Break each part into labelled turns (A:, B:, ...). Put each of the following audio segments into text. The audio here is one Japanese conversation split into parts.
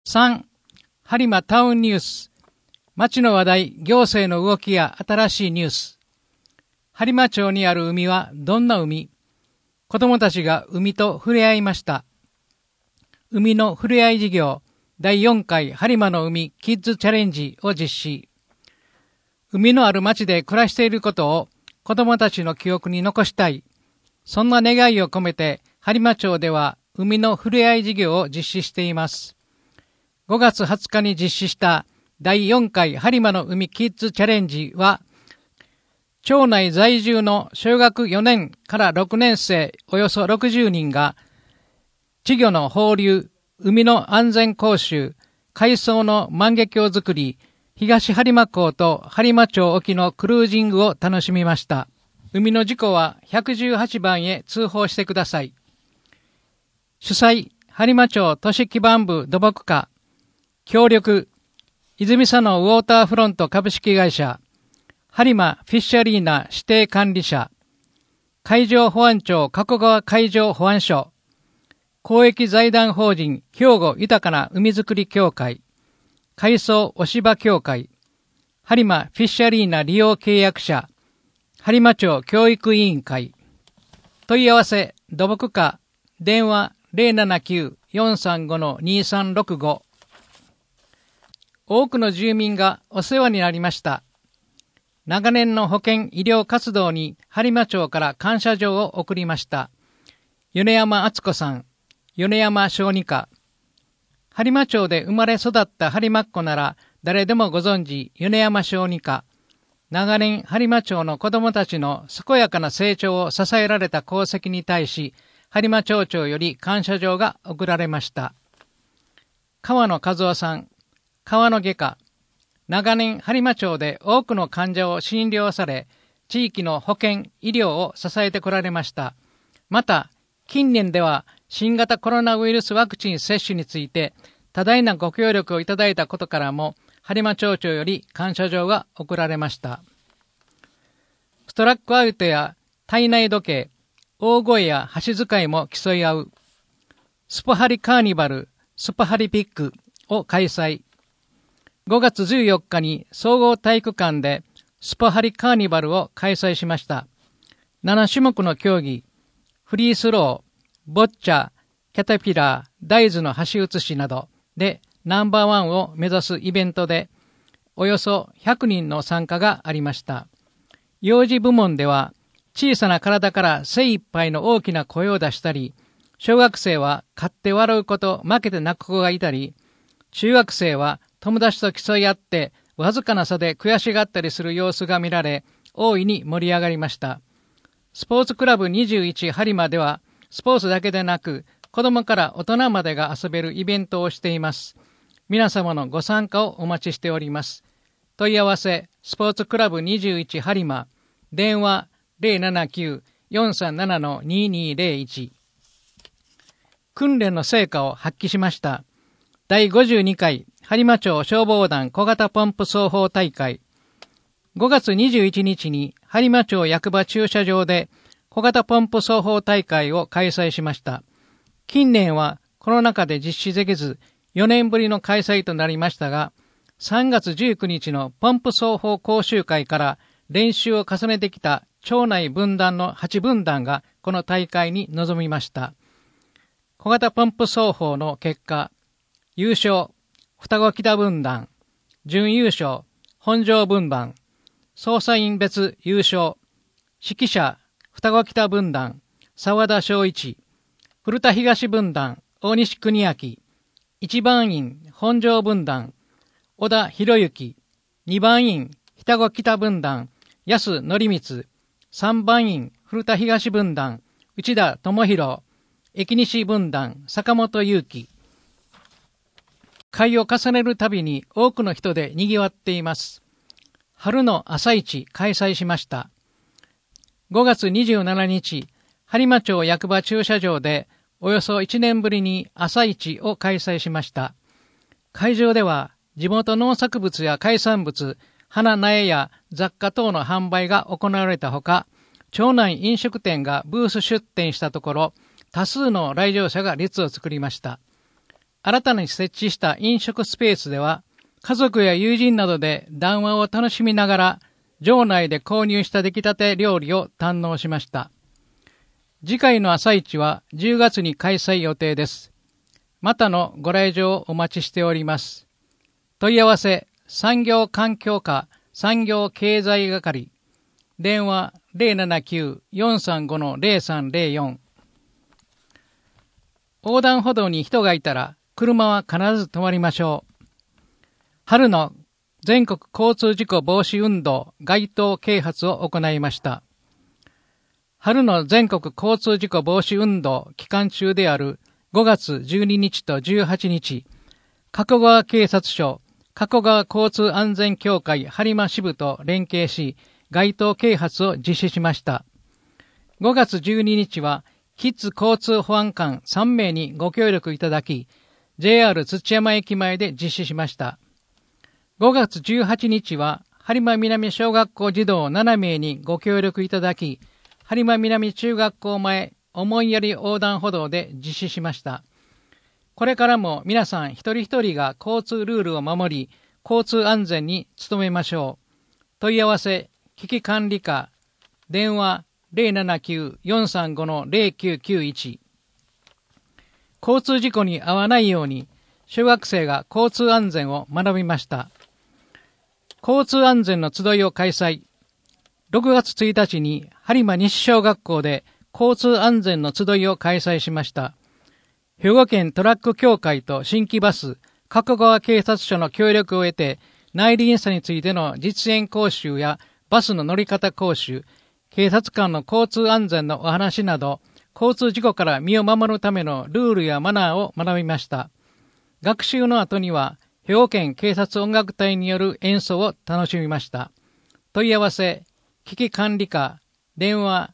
A: 3. 播磨タウンニュース。町の話題、行政の動きや新しいニュース。播磨町にある海はどんな海？子供たちが海と触れ合いました。海の触れ合い事業、第4回播磨の海キッズチャレンジを実施。海のある町で暮らしていることを子供たちの記憶に残したい。そんな願いを込めて、播磨町では海の触れ合い事業を実施しています。5月20日に実施した第4回播磨の海キッズチャレンジは、町内在住の小学4年から6年生およそ60人が、稚魚の放流、海の安全講習、海藻の万華鏡作り、東播磨港と播磨町沖のクルージングを楽しみました。海の事故は118番へ通報してください。主催、播磨町都市基盤部土木課。協力、泉佐野ウォーターフロント株式会社、播磨フィッシャリーナ指定管理者、海上保安庁加古川海上保安署、公益財団法人兵庫豊かな海づくり協会、海藻お芝協会、播磨フィッシャリーナ利用契約者、播磨町教育委員会。問い合わせ、土木課、電話 079-435-2365。多くの住民がお世話になりました。長年の保健医療活動に播磨町から感謝状を送りました。米山敦子さん、米山小児科。播磨町で生まれ育った播磨っ子なら誰でもご存知、米山小児科。長年播磨町の子どもたちの健やかな成長を支えられた功績に対し、播磨町長より感謝状が贈られました。川野和夫さん、川の外科。長年播磨町で多くの患者を診療され、地域の保健医療を支えてこられました。また近年では新型コロナウイルスワクチン接種について多大なご協力をいただいたことからも、播磨町長より感謝状が贈られました。ストラックアウトや体内時計、大声や箸使いも競い合うスポハリカーニバル、スポハリピックを開催。5月14日に総合体育館でスポハリカーニバルを開催しました。7種目の競技、フリースロー、ボッチャ、キャタピラー、大豆の箸移しなどでナンバーワンを目指すイベントで、およそ100人の参加がありました。幼児部門では、小さな体から精一杯の大きな声を出したり、小学生は勝って笑う子と負けて泣く子がいたり、中学生は友達と競い合ってわずかな差で悔しがったりする様子が見られ、大いに盛り上がりました。スポーツクラブ21播磨では、スポーツだけでなく、子供から大人までが遊べるイベントをしています。皆様のご参加をお待ちしております。問い合わせ、スポーツクラブ21播磨、電話 079-437-2201。訓練の成果を発揮しました。第52回播磨町消防団小型ポンプ奏法大会。5月21日に播磨町役場駐車場で小型ポンプ奏法大会を開催しました。近年はコロナ禍で実施できず4年ぶりの開催となりましたが、3月19日のポンプ奏法講習会から練習を重ねてきた町内分団の8分団がこの大会に臨みました。小型ポンプ奏法の結果、優勝、双子北分団、準優勝、本庄分団、捜査員別優勝、指揮者、双子北分団、沢田昭一、古田東分団、大西邦明、一番員、本庄分団、小田博之、二番員、双子北分団、安則光、三番員、古田東分団、内田智弘、駅西分団、坂本祐樹。会を重ねるたびに多くの人で賑わっています。春の朝市開催しました。5月27日、播磨町役場駐車場でおよそ1年ぶりに朝市を開催しました。会場では地元農作物や海産物、花苗や雑貨等の販売が行われたほか、町内飲食店がブース出店したところ、多数の来場者が列を作りました。 新たに設置した飲食スペースでは、家族や友人などで談話を楽しみながら、場内で購入した出来たて料理を堪能しました。次回の朝市は10月に開催予定です。またのご来場をお待ちしております。問い合わせ、産業環境課産業経済係、電話 079-435-0304。横断歩道に人がいたら、車は必ず止まりましょう。春の全国交通事故防止運動街頭啓発を行いました。春の全国交通事故防止運動期間中である5月12日と18日、加古川警察署、加古川交通安全協会播磨支部と連携し、街頭啓発を実施しました。5月12日は、キッズ交通保安官3名にご協力いただき、JR 土山駅前で実施しました。5月18日は、播磨南小学校児童7名にご協力いただき、播磨南中学校前思いやり横断歩道で実施しました。これからも皆さん一人一人が交通ルールを守り、交通安全に努めましょう。問い合わせ、危機管理課、電話 079-435-0991。交通事故に遭わないように、小学生が交通安全を学びました。交通安全の集いを開催。6月1日に播磨西小学校で交通安全の集いを開催しました。兵庫県トラック協会と新規バス、加古川警察署の協力を得て、内輪差についての実演講習やバスの乗り方講習、警察官の交通安全のお話など、交通事故から身を守るためのルールやマナーを学びました。学習の後には、兵庫県警察音楽隊による演奏を楽しみました。問い合わせ、危機管理課、電話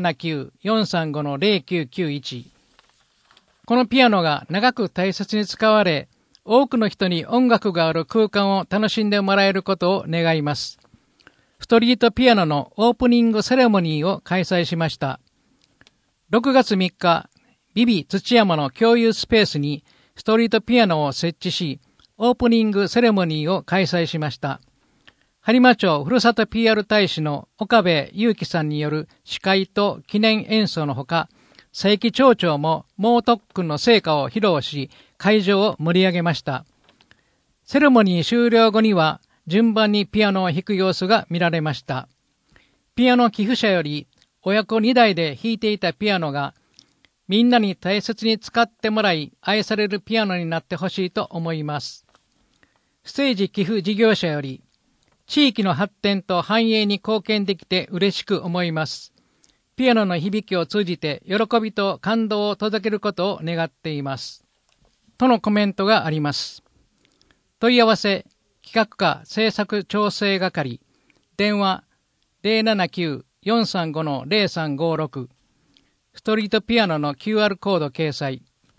A: 079-435-0991。このピアノが長く大切に使われ、多くの人に音楽がある空間を楽しんでもらえることを願います。ストリートピアノのオープニングセレモニーを開催しました。6月3日、ビビ土山の共有スペースにストリートピアノを設置し、オープニングセレモニーを開催しました。播磨町ふるさと PR 大使の岡部祐樹さんによる司会と記念演奏のほか、佐伯町長も猛特訓の成果を披露し、会場を盛り上げました。セレモニー終了後には、順番にピアノを弾く様子が見られました。ピアノ寄付者より、親子2代で弾いていたピアノが、みんなに大切に使ってもらい、愛されるピアノになってほしいと思います。ステージ寄付事業者より、地域の発展と繁栄に貢献できて嬉しく思います。ピアノの響きを通じて喜びと感動を届けることを願っています。とのコメントがあります。問い合わせ、企画課制作調整係、電話 079-435-0356、ストリートピアノの QR コード掲載。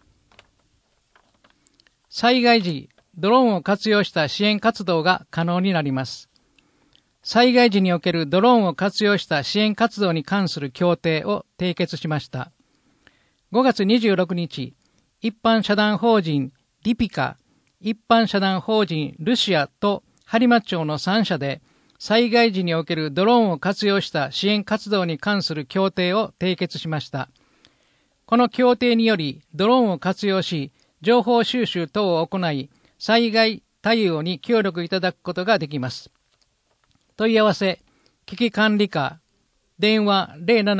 A: 災害時、ドローンを活用した支援活動が可能になります。災害時におけるドローンを活用した支援活動に関する協定を締結しました。5月26日、一般社団法人リピカ、一般社団法人ルシアと播磨町の3社で災害時におけるドローンを活用した支援活動に関する協定を締結しました。この協定によりドローンを活用し、情報収集等を行い、災害対応に協力いただくことができます。問い合わせ、危機管理課、電話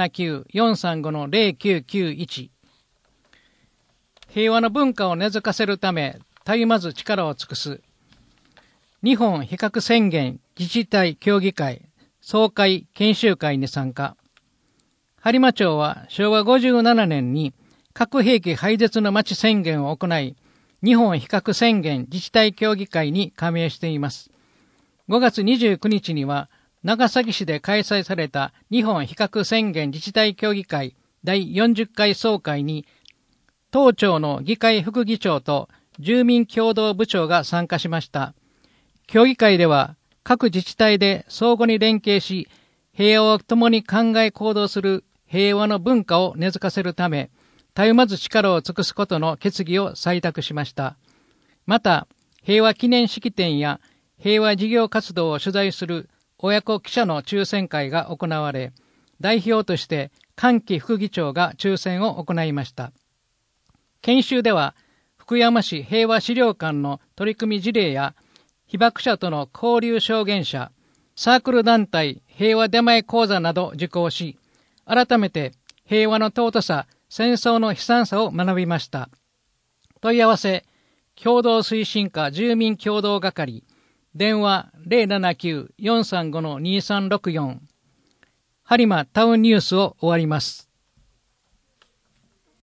A: 079-435-0991。平和の文化を根付かせるため、たゆまず力を尽くす。日本非核宣言自治体協議会総会研修会に参加。播磨町は昭和57年に核兵器廃絶の町宣言を行い、日本非核宣言自治体協議会に加盟しています。5月29日には長崎市で開催された日本非核宣言自治体協議会第40回総会に、当町の議会副議長と住民共同部長が参加しました。協議会では各自治体で相互に連携し、平和を共に考え行動する平和の文化を根付かせるため、 たゆまず力を尽くすことの決議を採択しました。また、平和記念式典や平和事業活動を取材する親子記者の抽選会が行われ、代表として菅木副議長が抽選を行いました。研修では、福山市平和資料館の取り組み事例や、被爆者との交流証言者、サークル団体平和出前講座などを受講し、改めて平和の尊さ、戦争の悲惨さを学びました。問い合わせ、共同推進課住民共同係、電話 079-435-2364、播磨タウンニュースを終わります。